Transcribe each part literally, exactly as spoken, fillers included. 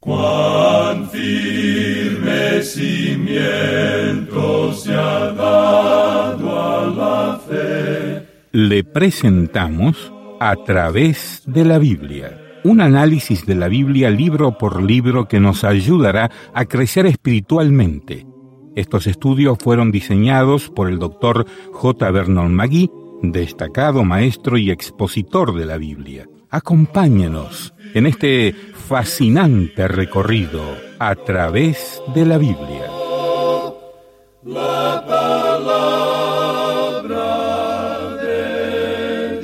Cuán firme cimiento se ha dado a la fe. Le presentamos A través de la Biblia, un análisis de la Biblia libro por libro que nos ayudará a crecer espiritualmente. Estos estudios fueron diseñados por el doctor J. Vernon McGee, destacado maestro y expositor de la Biblia. Acompáñenos en este fascinante recorrido a través de la Biblia. La palabra de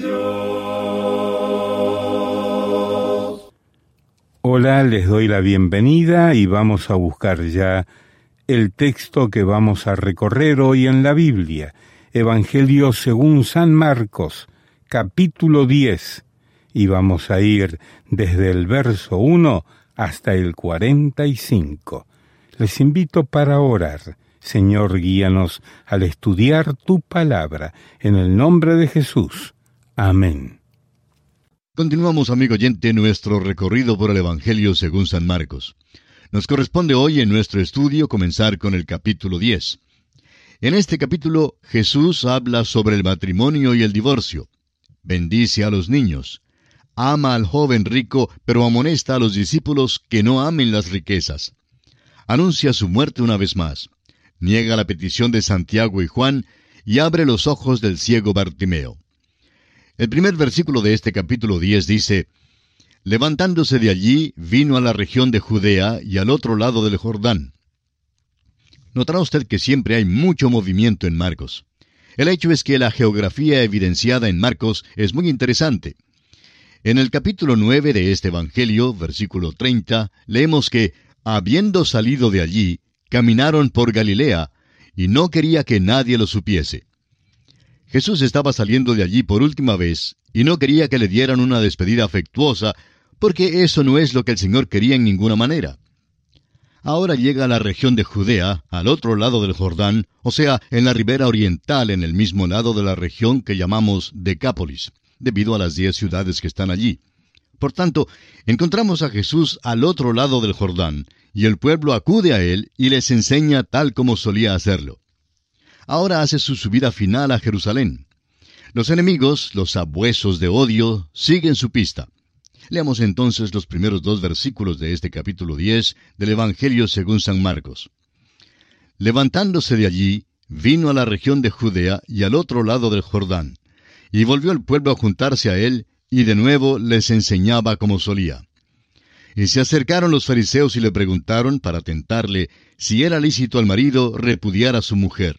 Dios. Hola, les doy la bienvenida y vamos a buscar ya el texto que vamos a recorrer hoy en la Biblia. Evangelio según San Marcos, capítulo diez. Y vamos a ir desde el verso uno hasta el cuarenta y cinco. Les invito para orar. Señor, guíanos al estudiar tu palabra. En el nombre de Jesús. Amén. Continuamos, amigo oyente, nuestro recorrido por el Evangelio según San Marcos. Nos corresponde hoy en nuestro estudio comenzar con el capítulo diez. En este capítulo, Jesús habla sobre el matrimonio y el divorcio. Bendice a los niños. Ama al joven rico, pero amonesta a los discípulos que no amen las riquezas. Anuncia su muerte una vez más. Niega la petición de Santiago y Juan y abre los ojos del ciego Bartimeo. El primer versículo de este capítulo diez dice: Levantándose de allí, vino a la región de Judea y al otro lado del Jordán. Notará usted que siempre hay mucho movimiento en Marcos. El hecho es que la geografía evidenciada en Marcos es muy interesante. En el capítulo nueve de este Evangelio, versículo treinta, leemos que, habiendo salido de allí, caminaron por Galilea, y no quería que nadie lo supiese. Jesús estaba saliendo de allí por última vez, y no quería que le dieran una despedida afectuosa, porque eso no es lo que el Señor quería en ninguna manera. Ahora llega a la región de Judea, al otro lado del Jordán, o sea, en la ribera oriental, en el mismo lado de la región que llamamos Decápolis, debido a las diez ciudades que están allí. Por tanto, encontramos a Jesús al otro lado del Jordán, y el pueblo acude a él y les enseña tal como solía hacerlo. Ahora hace su subida final a Jerusalén. Los enemigos, los sabuesos de odio, siguen su pista. Leamos entonces los primeros dos versículos de este capítulo diez del Evangelio según San Marcos. Levantándose de allí, vino a la región de Judea y al otro lado del Jordán, y volvió el pueblo a juntarse a él, y de nuevo les enseñaba como solía. Y se acercaron los fariseos y le preguntaron, para tentarle, si era lícito al marido repudiar a su mujer.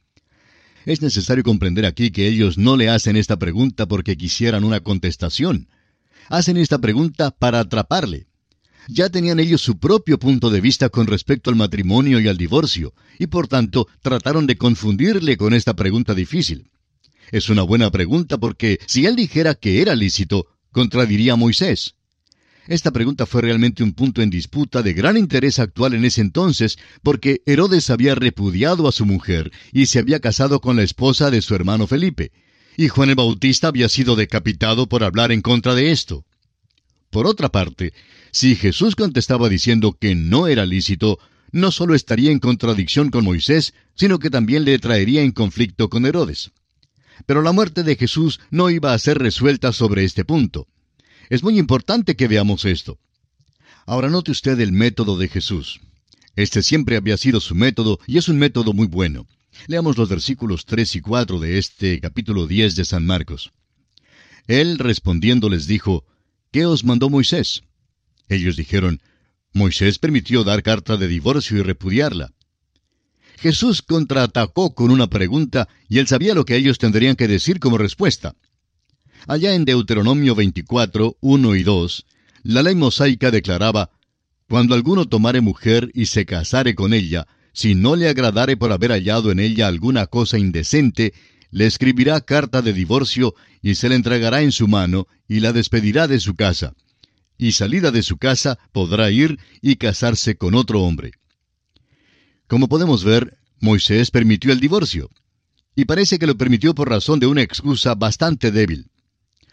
Es necesario comprender aquí que ellos no le hacen esta pregunta porque quisieran una contestación. Hacen esta pregunta para atraparle. Ya tenían ellos su propio punto de vista con respecto al matrimonio y al divorcio, y por tanto trataron de confundirle con esta pregunta difícil. Es una buena pregunta porque si él dijera que era lícito, contradiría a Moisés. Esta pregunta fue realmente un punto en disputa de gran interés actual en ese entonces, porque Herodes había repudiado a su mujer y se había casado con la esposa de su hermano Felipe, y Juan el Bautista había sido decapitado por hablar en contra de esto. Por otra parte, si Jesús contestaba diciendo que no era lícito, no solo estaría en contradicción con Moisés, sino que también le traería en conflicto con Herodes. Pero la muerte de Jesús no iba a ser resuelta sobre este punto. Es muy importante que veamos esto. Ahora note usted el método de Jesús. Este siempre había sido su método y es un método muy bueno. Leamos los versículos tres y cuatro de este capítulo diez de San Marcos. Él respondiendo les dijo: ¿Qué os mandó Moisés? Ellos dijeron: Moisés permitió dar carta de divorcio y repudiarla. Jesús contraatacó con una pregunta y él sabía lo que ellos tendrían que decir como respuesta. Allá en Deuteronomio veinticuatro, uno y dos, la ley mosaica declaraba: Cuando alguno tomare mujer y se casare con ella, si no le agradare por haber hallado en ella alguna cosa indecente, le escribirá carta de divorcio y se la entregará en su mano y la despedirá de su casa. Y salida de su casa podrá ir y casarse con otro hombre. Como podemos ver, Moisés permitió el divorcio. Y parece que lo permitió por razón de una excusa bastante débil.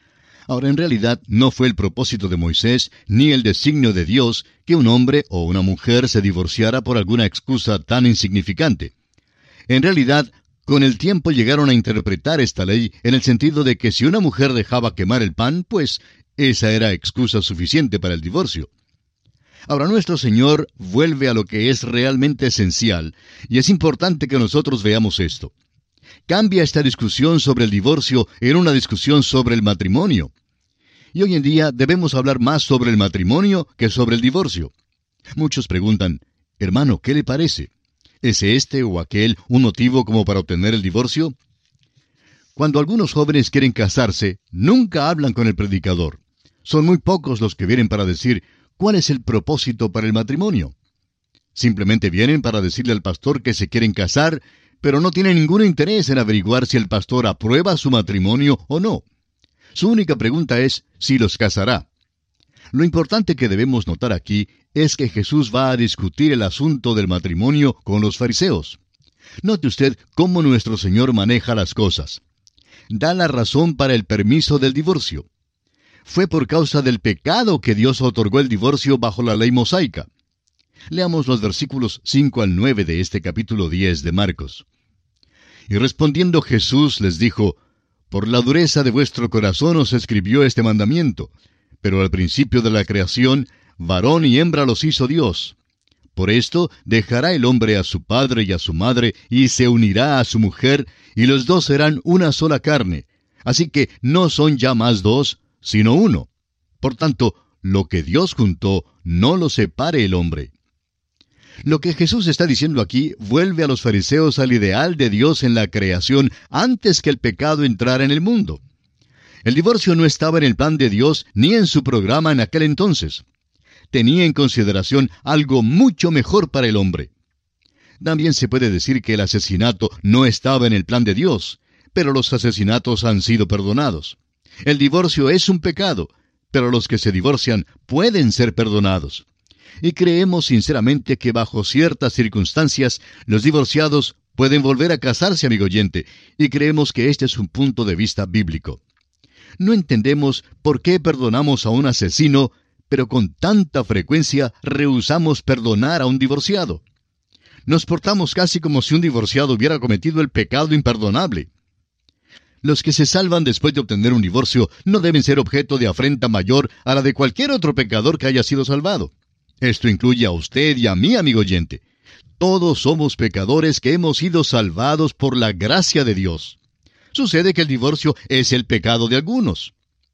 Ahora, en realidad, no fue el propósito de Moisés ni el designio de Dios que un hombre o una mujer se divorciara por alguna excusa tan insignificante. En realidad, con el tiempo llegaron a interpretar esta ley en el sentido de que si una mujer dejaba quemar el pan, pues esa era excusa suficiente para el divorcio. Ahora, nuestro Señor vuelve a lo que es realmente esencial, y es importante que nosotros veamos esto. Cambia esta discusión sobre el divorcio en una discusión sobre el matrimonio. Y hoy en día debemos hablar más sobre el matrimonio que sobre el divorcio. Muchos preguntan, hermano, ¿qué le parece? ¿Es este o aquel un motivo como para obtener el divorcio? Cuando algunos jóvenes quieren casarse, nunca hablan con el predicador. Son muy pocos los que vienen para decir, ¿cuál es el propósito para el matrimonio? Simplemente vienen para decirle al pastor que se quieren casar, pero no tienen ningún interés en averiguar si el pastor aprueba su matrimonio o no. Su única pregunta es si los casará. Lo importante que debemos notar aquí es que Jesús va a discutir el asunto del matrimonio con los fariseos. Note usted cómo nuestro Señor maneja las cosas. Da la razón para el permiso del divorcio. Fue por causa del pecado que Dios otorgó el divorcio bajo la ley mosaica. Leamos los versículos cinco al nueve de este capítulo diez de Marcos. Y respondiendo Jesús les dijo, por la dureza de vuestro corazón os escribió este mandamiento, pero al principio de la creación, varón y hembra los hizo Dios. Por esto dejará el hombre a su padre y a su madre, y se unirá a su mujer, y los dos serán una sola carne. Así que no son ya más dos, sino uno. Por tanto, lo que Dios juntó, no lo separe el hombre. Lo que Jesús está diciendo aquí vuelve a los fariseos al ideal de Dios en la creación antes que el pecado entrara en el mundo. El divorcio no estaba en el plan de Dios ni en su programa en aquel entonces. Tenía en consideración algo mucho mejor para el hombre. También se puede decir que el asesinato no estaba en el plan de Dios, pero los asesinatos han sido perdonados. El divorcio es un pecado, pero los que se divorcian pueden ser perdonados. Y creemos sinceramente que bajo ciertas circunstancias los divorciados pueden volver a casarse, amigo oyente, y creemos que este es un punto de vista bíblico. No entendemos por qué perdonamos a un asesino, pero con tanta frecuencia rehusamos perdonar a un divorciado. Nos portamos casi como si un divorciado hubiera cometido el pecado imperdonable. Los que se salvan después de obtener un divorcio no deben ser objeto de afrenta mayor a la de cualquier otro pecador que haya sido salvado. Esto incluye a usted y a mí, amigo oyente. Todos somos pecadores que hemos sido salvados por la gracia de Dios. Sucede que el divorcio es el pecado de algunos.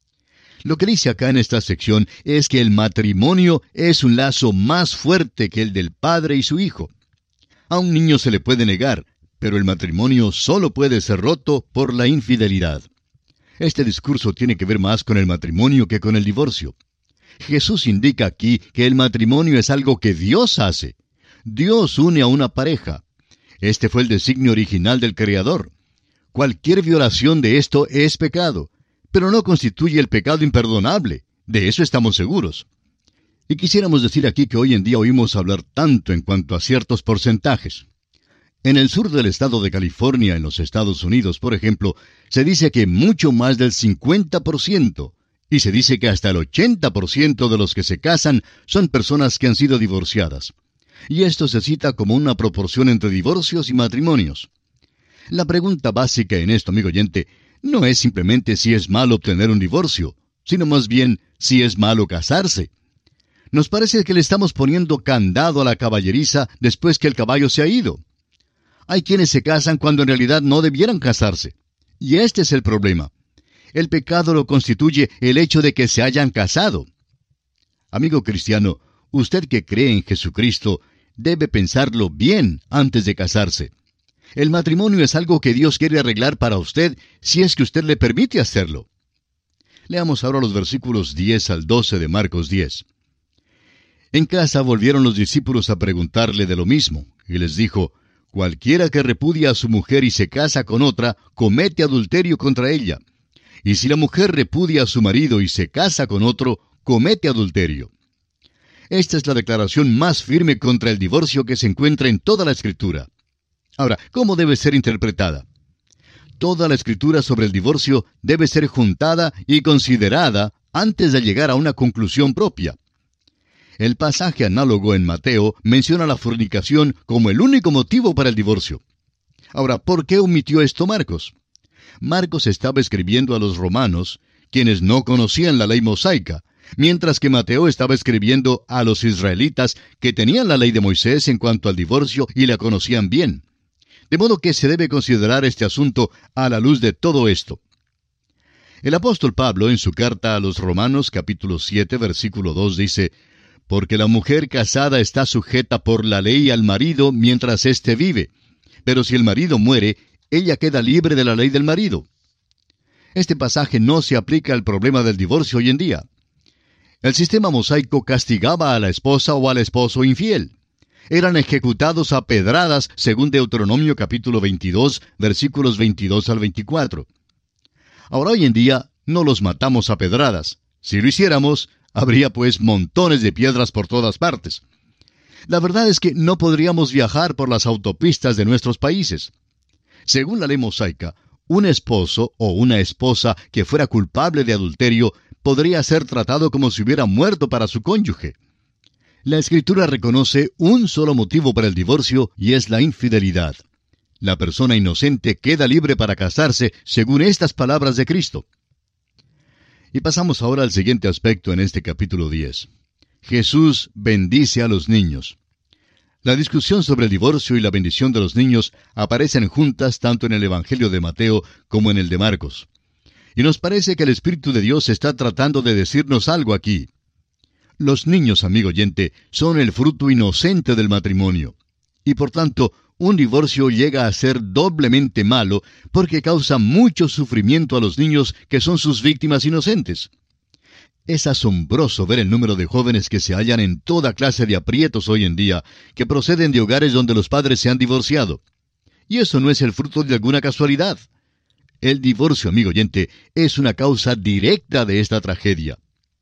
Lo que dice acá en esta sección es que el matrimonio es un lazo más fuerte que el del padre y su hijo. A un niño se le puede negar, pero el matrimonio solo puede ser roto por la infidelidad. Este discurso tiene que ver más con el matrimonio que con el divorcio. Jesús indica aquí que el matrimonio es algo que Dios hace. Dios une a una pareja. Este fue el designio original del Creador. Cualquier violación de esto es pecado, pero no constituye el pecado imperdonable. De eso estamos seguros. Y quisiéramos decir aquí que hoy en día oímos hablar tanto en cuanto a ciertos porcentajes. En el sur del estado de California, en los Estados Unidos, por ejemplo, se dice que mucho más del cincuenta por ciento, y se dice que hasta el ochenta por ciento de los que se casan son personas que han sido divorciadas. Y esto se cita como una proporción entre divorcios y matrimonios. La pregunta básica en esto, amigo oyente, no es simplemente si es malo obtener un divorcio, sino más bien si es malo casarse. Nos parece que le estamos poniendo candado a la caballeriza después que el caballo se ha ido. Hay quienes se casan cuando en realidad no debieran casarse. Y este es el problema. El pecado lo constituye el hecho de que se hayan casado. Amigo cristiano, usted que cree en Jesucristo debe pensarlo bien antes de casarse. El matrimonio es algo que Dios quiere arreglar para usted si es que usted le permite hacerlo. Leamos ahora los versículos diez al doce de Marcos diez. En casa volvieron los discípulos a preguntarle de lo mismo, y les dijo, cualquiera que repudia a su mujer y se casa con otra, comete adulterio contra ella. Y si la mujer repudia a su marido y se casa con otro, comete adulterio. Esta es la declaración más firme contra el divorcio que se encuentra en toda la Escritura. Ahora, ¿cómo debe ser interpretada? Toda la escritura sobre el divorcio debe ser juntada y considerada antes de llegar a una conclusión propia. El pasaje análogo en Mateo menciona la fornicación como el único motivo para el divorcio. Ahora, ¿por qué omitió esto Marcos? Marcos estaba escribiendo a los romanos, quienes no conocían la ley mosaica, mientras que Mateo estaba escribiendo a los israelitas que tenían la ley de Moisés en cuanto al divorcio y la conocían bien. De modo que se debe considerar este asunto a la luz de todo esto. El apóstol Pablo, en su carta a los Romanos, capítulo siete, versículo dos, dice: «Porque la mujer casada está sujeta por la ley al marido mientras éste vive. Pero si el marido muere, ella queda libre de la ley del marido». Este pasaje no se aplica al problema del divorcio hoy en día. El sistema mosaico castigaba a la esposa o al esposo infiel. Eran ejecutados a pedradas, según Deuteronomio capítulo veintidós, versículos veintidós al veinticuatro. Ahora hoy en día no los matamos a pedradas. Si lo hiciéramos, habría pues montones de piedras por todas partes. La verdad es que no podríamos viajar por las autopistas de nuestros países. Según la ley mosaica, un esposo o una esposa que fuera culpable de adulterio podría ser tratado como si hubiera muerto para su cónyuge. La Escritura reconoce un solo motivo para el divorcio y es la infidelidad. La persona inocente queda libre para casarse según estas palabras de Cristo. Y pasamos ahora al siguiente aspecto en este capítulo diez. Jesús bendice a los niños. La discusión sobre el divorcio y la bendición de los niños aparecen juntas tanto en el Evangelio de Mateo como en el de Marcos. Y nos parece que el Espíritu de Dios está tratando de decirnos algo aquí. Los niños, amigo oyente, son el fruto inocente del matrimonio. Y por tanto, un divorcio llega a ser doblemente malo porque causa mucho sufrimiento a los niños que son sus víctimas inocentes. Es asombroso ver el número de jóvenes que se hallan en toda clase de aprietos hoy en día, que proceden de hogares donde los padres se han divorciado. Y eso no es el fruto de alguna casualidad. El divorcio, amigo oyente, es una causa directa de esta tragedia.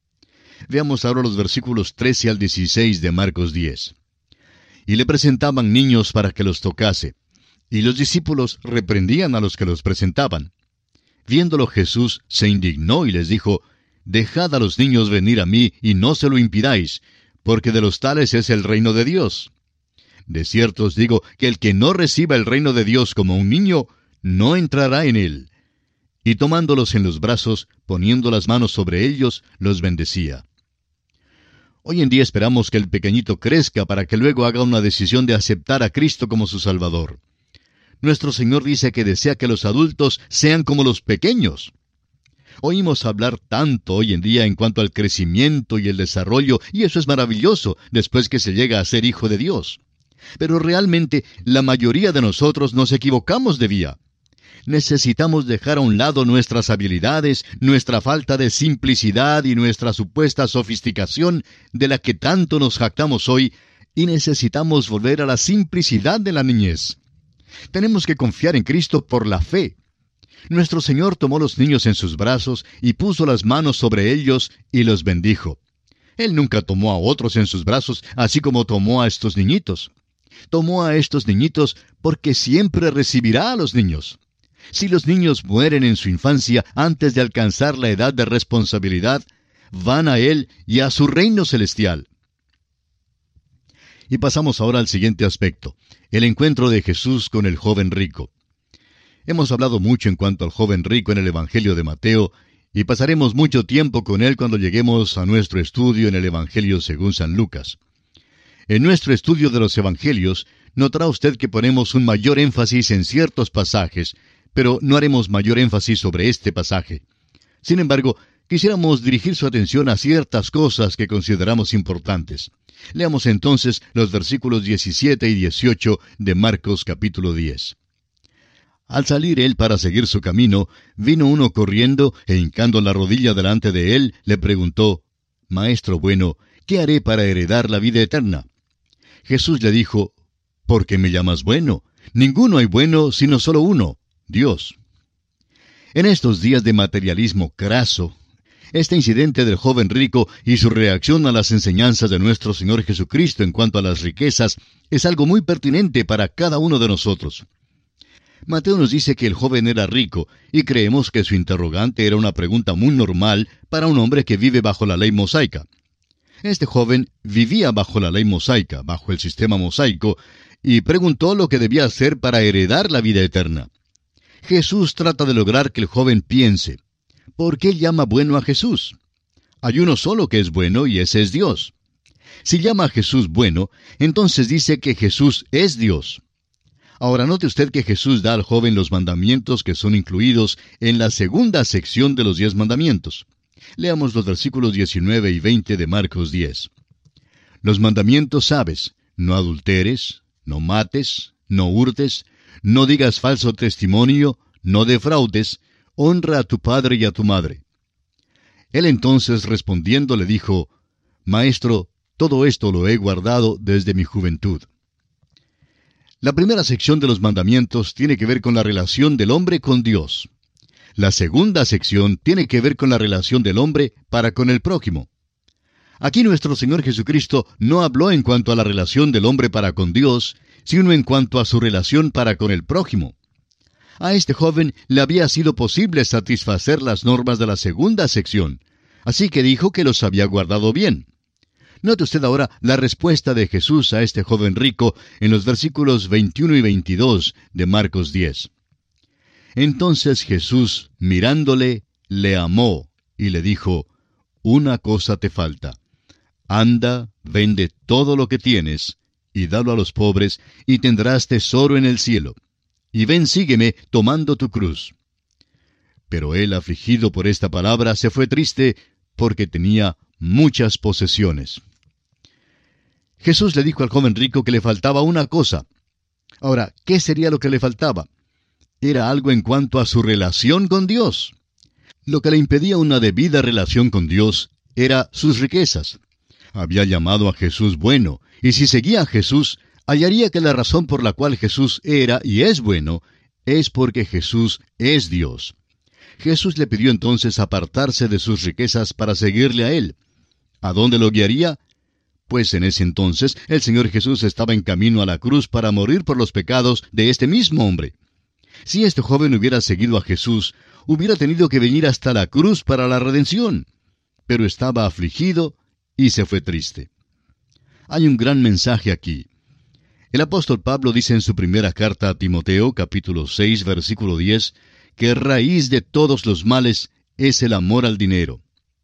Veamos ahora los versículos trece al dieciséis de Marcos diez. Y le presentaban niños para que los tocase, y los discípulos reprendían a los que los presentaban. Viéndolo Jesús se indignó y les dijo: «Dejad a los niños venir a mí, y no se lo impidáis, porque de los tales es el reino de Dios. De cierto os digo que el que no reciba el reino de Dios como un niño, no entrará en él». Y tomándolos en los brazos, poniendo las manos sobre ellos, los bendecía. Hoy en día esperamos que el pequeñito crezca para que luego haga una decisión de aceptar a Cristo como su Salvador. Nuestro Señor dice que desea que los adultos sean como los pequeños. Oímos hablar tanto hoy en día en cuanto al crecimiento y el desarrollo, y eso es maravilloso después que se llega a ser hijo de Dios. Pero realmente la mayoría de nosotros nos equivocamos de vía. Necesitamos dejar a un lado nuestras habilidades, nuestra falta de simplicidad y nuestra supuesta sofisticación de la que tanto nos jactamos hoy, y necesitamos volver a la simplicidad de la niñez. Tenemos que confiar en Cristo por la fe. Nuestro Señor tomó los niños en sus brazos y puso las manos sobre ellos y los bendijo. Él nunca tomó a otros en sus brazos, así como tomó a estos niñitos. Tomó a estos niñitos porque siempre recibirá a los niños. Si los niños mueren en su infancia antes de alcanzar la edad de responsabilidad, van a Él y a su reino celestial. Y pasamos ahora al siguiente aspecto, el encuentro de Jesús con el joven rico. Hemos hablado mucho en cuanto al joven rico en el Evangelio de Mateo, y pasaremos mucho tiempo con él cuando lleguemos a nuestro estudio en el Evangelio según San Lucas. En nuestro estudio de los Evangelios, notará usted que ponemos un mayor énfasis en ciertos pasajes, pero no haremos mayor énfasis sobre este pasaje. Sin embargo, quisiéramos dirigir su atención a ciertas cosas que consideramos importantes. Leamos entonces los versículos diecisiete y dieciocho de Marcos capítulo diez. Al salir él para seguir su camino, vino uno corriendo e hincando la rodilla delante de él, le preguntó: «Maestro bueno, ¿qué haré para heredar la vida eterna?» Jesús le dijo: «¿Por qué me llamas bueno? Ninguno hay bueno sino solo uno, Dios». En estos días de materialismo craso, este incidente del joven rico y su reacción a las enseñanzas de nuestro Señor Jesucristo en cuanto a las riquezas es algo muy pertinente para cada uno de nosotros. Mateo nos dice que el joven era rico, y creemos que su interrogante era una pregunta muy normal para un hombre que vive bajo la ley mosaica. Este joven vivía bajo la ley mosaica, bajo el sistema mosaico, y preguntó lo que debía hacer para heredar la vida eterna. Jesús trata de lograr que el joven piense. ¿Por qué llama bueno a Jesús? Hay uno solo que es bueno, y ese es Dios. Si llama a Jesús bueno, entonces dice que Jesús es Dios. Ahora note usted que Jesús da al joven los mandamientos que son incluidos en la segunda sección de los diez mandamientos. Leamos los versículos diecinueve y veinte de Marcos diez. Los mandamientos sabes: no adulteres, no mates, no hurtes, no digas falso testimonio, no defraudes, honra a tu padre y a tu madre. Él entonces respondiendo le dijo: Maestro, todo esto lo he guardado desde mi juventud. La primera sección de los mandamientos tiene que ver con la relación del hombre con Dios. La segunda sección tiene que ver con la relación del hombre para con el prójimo. Aquí nuestro Señor Jesucristo no habló en cuanto a la relación del hombre para con Dios, sino en cuanto a su relación para con el prójimo. A este joven le había sido posible satisfacer las normas de la segunda sección, así que dijo que los había guardado bien. Note usted ahora la respuesta de Jesús a este joven rico en los versículos veintiuno y veintidós de Marcos diez. Entonces Jesús, mirándole, le amó y le dijo: Una cosa te falta. Anda, vende todo lo que tienes, y dalo a los pobres, y tendrás tesoro en el cielo. Y ven, sígueme, tomando tu cruz. Pero él, afligido por esta palabra, se fue triste, porque tenía muchas posesiones. Jesús le dijo al joven rico que le faltaba una cosa. Ahora, ¿qué sería lo que le faltaba? Era algo en cuanto a su relación con Dios. Lo que le impedía una debida relación con Dios era sus riquezas. Había llamado a Jesús bueno, y si seguía a Jesús, hallaría que la razón por la cual Jesús era y es bueno, es porque Jesús es Dios. Jesús le pidió entonces apartarse de sus riquezas para seguirle a Él. ¿A dónde lo guiaría? Pues en ese entonces el Señor Jesús estaba en camino a la cruz para morir por los pecados de este mismo hombre. Si este joven hubiera seguido a Jesús, hubiera tenido que venir hasta la cruz para la redención. Pero estaba afligido y se fue triste. Hay un gran mensaje aquí. El apóstol Pablo dice en su primera carta a Timoteo, capítulo seis, versículo diez, que raíz de todos los males es el amor al dinero.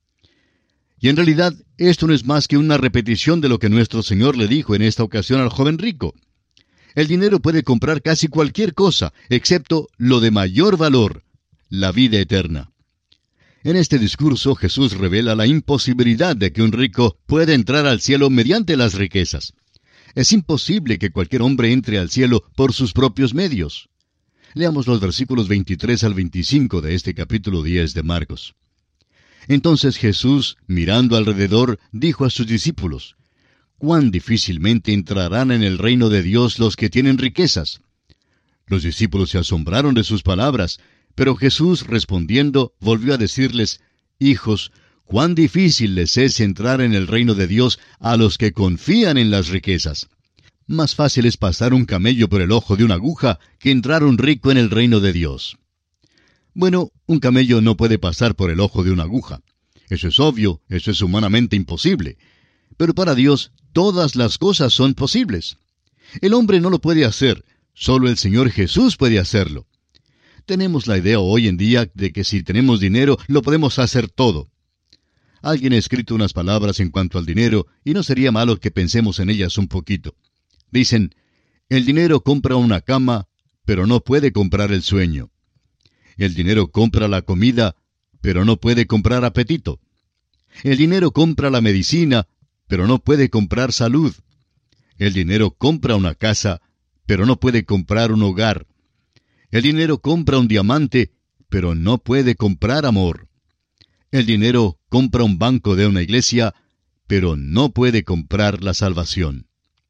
Y en realidad, esto no es más que una repetición de lo que nuestro Señor le dijo en esta ocasión al joven rico. El dinero puede comprar casi cualquier cosa, excepto lo de mayor valor, la vida eterna. En este discurso Jesús revela la imposibilidad de que un rico pueda entrar al cielo mediante las riquezas. Es imposible que cualquier hombre entre al cielo por sus propios medios. Leamos los versículos veintitrés al veinticinco de este capítulo diez de Marcos. Entonces Jesús, mirando alrededor, dijo a sus discípulos: «Cuán difícilmente entrarán en el reino de Dios los que tienen riquezas». Los discípulos se asombraron de sus palabras, pero Jesús, respondiendo, volvió a decirles: «Hijos, cuán difícil les es entrar en el reino de Dios a los que confían en las riquezas. Más fácil es pasar un camello por el ojo de una aguja que entrar un rico en el reino de Dios». Bueno, un camello no puede pasar por el ojo de una aguja. Eso es obvio, eso es humanamente imposible. Pero para Dios, todas las cosas son posibles. El hombre no lo puede hacer, solo el Señor Jesús puede hacerlo. Tenemos la idea hoy en día de que si tenemos dinero, lo podemos hacer todo. Alguien ha escrito unas palabras en cuanto al dinero, y no sería malo que pensemos en ellas un poquito. Dicen: el dinero compra una cama, pero no puede comprar el sueño. El dinero compra la comida, pero no puede comprar apetito. El dinero compra la medicina, pero no puede comprar salud. El dinero compra una casa, pero no puede comprar un hogar. El dinero compra un diamante, pero no puede comprar amor. El dinero compra un banco de una iglesia, pero no puede comprar la salvación.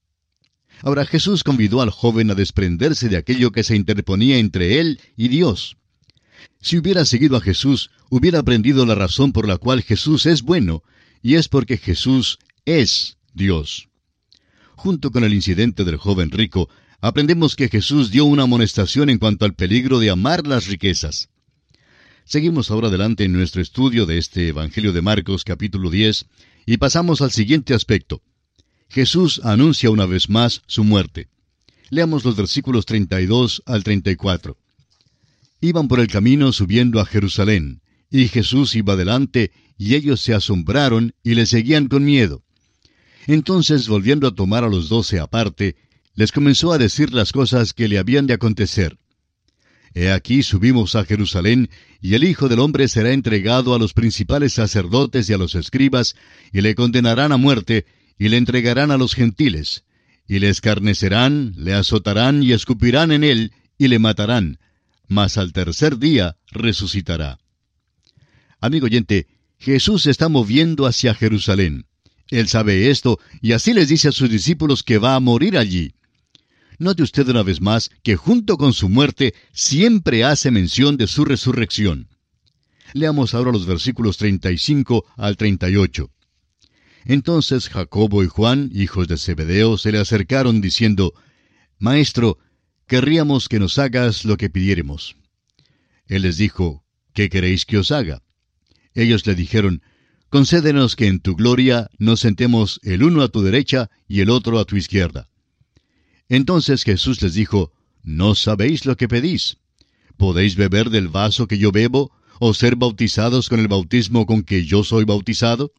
Ahora Jesús convidó al joven a desprenderse de aquello que se interponía entre él y Dios. Si hubiera seguido a Jesús, hubiera aprendido la razón por la cual Jesús es bueno, y es porque Jesús es Dios. Junto con el incidente del joven rico, aprendemos que Jesús dio una amonestación en cuanto al peligro de amar las riquezas. Seguimos ahora adelante en nuestro estudio de este Evangelio de Marcos, capítulo diez, y pasamos al siguiente aspecto. Jesús anuncia una vez más su muerte. Leamos los versículos treinta y dos al treinta y cuatro. Iban por el camino subiendo a Jerusalén, y Jesús iba delante, y ellos se asombraron y le seguían con miedo. Entonces, volviendo a tomar a los doce aparte, les comenzó a decir las cosas que le habían de acontecer. He aquí subimos a Jerusalén, y el Hijo del Hombre será entregado a los principales sacerdotes y a los escribas, y le condenarán a muerte, y le entregarán a los gentiles, y le escarnecerán, le azotarán y escupirán en él, y le matarán, mas al tercer día resucitará. Amigo oyente, Jesús se está moviendo hacia Jerusalén. Él sabe esto, y así les dice a sus discípulos que va a morir allí. Note usted una vez más que junto con su muerte siempre hace mención de su resurrección. Leamos ahora los versículos treinta y cinco al treinta y ocho. Entonces Jacobo y Juan, hijos de Zebedeo, se le acercaron diciendo, Maestro, querríamos que nos hagas lo que pidiéremos. Él les dijo, ¿qué queréis que os haga? Ellos le dijeron, Concédenos que en tu gloria nos sentemos el uno a tu derecha y el otro a tu izquierda. Entonces Jesús les dijo, No sabéis lo que pedís. ¿Podéis beber del vaso que yo bebo, o ser bautizados con el bautismo con que yo soy bautizado?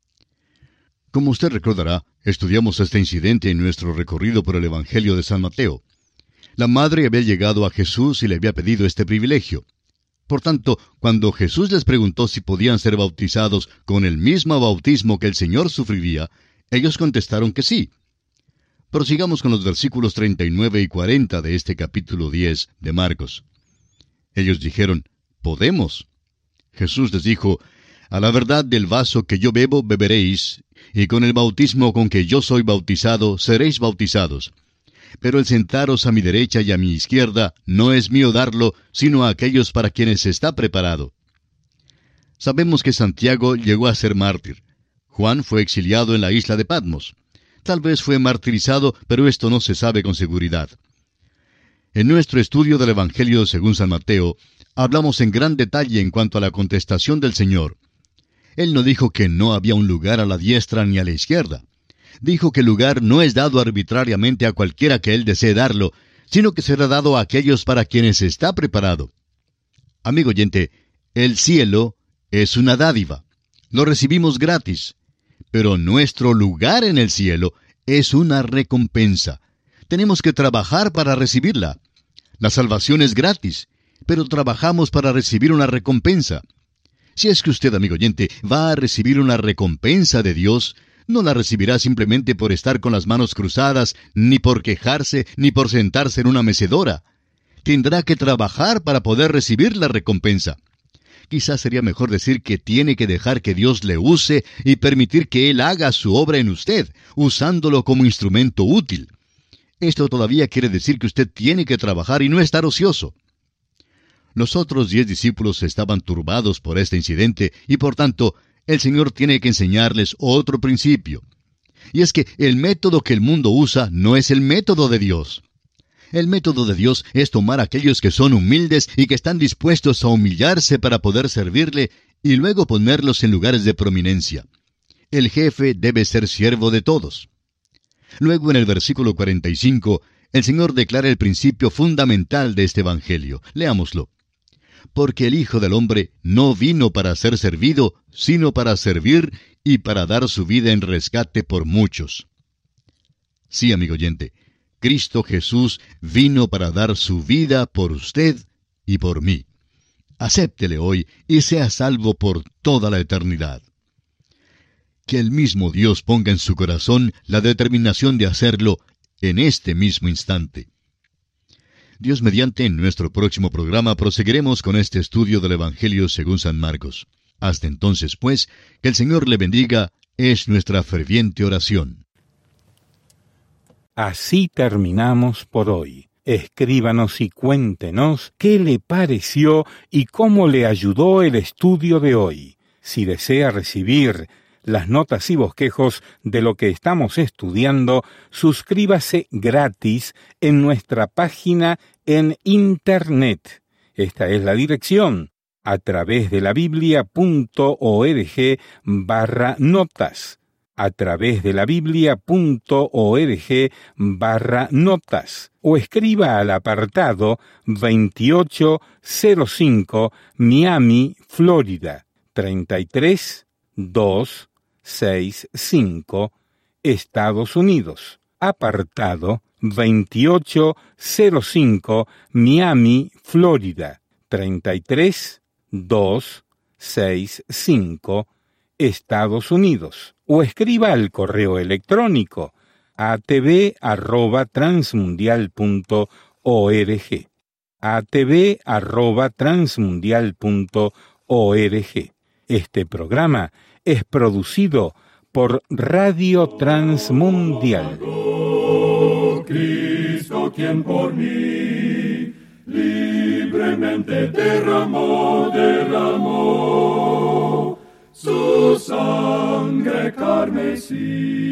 Como usted recordará, estudiamos este incidente en nuestro recorrido por el Evangelio de San Mateo. La madre había llegado a Jesús y le había pedido este privilegio. Por tanto, cuando Jesús les preguntó si podían ser bautizados con el mismo bautismo que el Señor sufriría, ellos contestaron que sí. Prosigamos con los versículos treinta y nueve y cuarenta de este capítulo diez de Marcos. Ellos dijeron, «Podemos». Jesús les dijo, «A la verdad del vaso que yo bebo beberéis, y con el bautismo con que yo soy bautizado seréis bautizados. Pero el sentaros a mi derecha y a mi izquierda no es mío darlo, sino a aquellos para quienes está preparado». Sabemos que Santiago llegó a ser mártir. Juan fue exiliado en la isla de Patmos. Tal vez fue martirizado, pero esto no se sabe con seguridad. En nuestro estudio del Evangelio según San Mateo, hablamos en gran detalle en cuanto a la contestación del Señor. Él no dijo que no había un lugar a la diestra ni a la izquierda. Dijo que el lugar no es dado arbitrariamente a cualquiera que Él desee darlo, sino que será dado a aquellos para quienes está preparado. Amigo oyente, el cielo es una dádiva. Lo recibimos gratis. Pero nuestro lugar en el cielo es una recompensa. Tenemos que trabajar para recibirla. La salvación es gratis, pero trabajamos para recibir una recompensa. Si es que usted, amigo oyente, va a recibir una recompensa de Dios, no la recibirá simplemente por estar con las manos cruzadas, ni por quejarse, ni por sentarse en una mecedora. Tendrá que trabajar para poder recibir la recompensa. Quizás sería mejor decir que tiene que dejar que Dios le use y permitir que Él haga su obra en usted, usándolo como instrumento útil. Esto todavía quiere decir que usted tiene que trabajar y no estar ocioso. Los otros diez discípulos estaban turbados por este incidente y, por tanto, el Señor tiene que enseñarles otro principio. Y es que el método que el mundo usa no es el método de Dios. El método de Dios es tomar a aquellos que son humildes y que están dispuestos a humillarse para poder servirle y luego ponerlos en lugares de prominencia. El jefe debe ser siervo de todos. Luego en el versículo cuarenta y cinco, el Señor declara el principio fundamental de este Evangelio. Leámoslo. Porque el Hijo del Hombre no vino para ser servido, sino para servir y para dar su vida en rescate por muchos. Sí, amigo oyente, Cristo Jesús vino para dar su vida por usted y por mí. Acéptele hoy y sea salvo por toda la eternidad. Que el mismo Dios ponga en su corazón la determinación de hacerlo en este mismo instante. Dios mediante, en nuestro próximo programa proseguiremos con este estudio del Evangelio según San Marcos. Hasta entonces, pues, que el Señor le bendiga, es nuestra ferviente oración. Así terminamos por hoy. Escríbanos y cuéntenos qué le pareció y cómo le ayudó el estudio de hoy. Si desea recibir las notas y bosquejos de lo que estamos estudiando, suscríbase gratis en nuestra página en Internet. Esta es la dirección: a través de la biblia punto org barra notas. A través de la biblia punto org barra notas. O escriba al apartado veintiocho cero cinco Miami, Florida, treinta y tres mil doscientos sesenta y cinco, Estados Unidos. Apartado veintiocho cero cinco Miami, Florida, treinta y tres mil doscientos sesenta y cinco, Estados Unidos. O escriba al correo electrónico a t v arroba transmundial punto org. a t v arroba transmundial punto org. Este programa es producido por Radio Transmundial. Oh, Cristo, quien por mí libremente derramó, derramó su sangre carmesí.